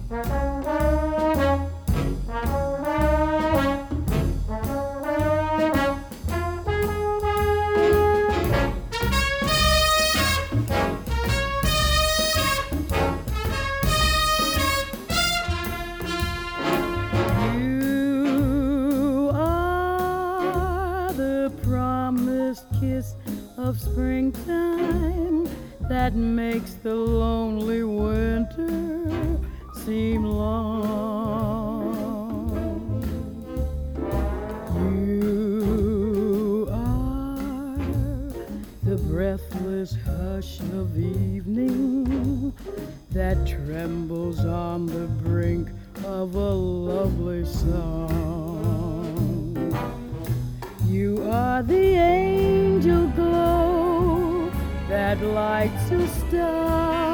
You are the promised kiss of springtime that makes the lonely winter seem long. You are the breathless hush of evening that trembles on the brink of a lovely song. You are the angel glow that lights a star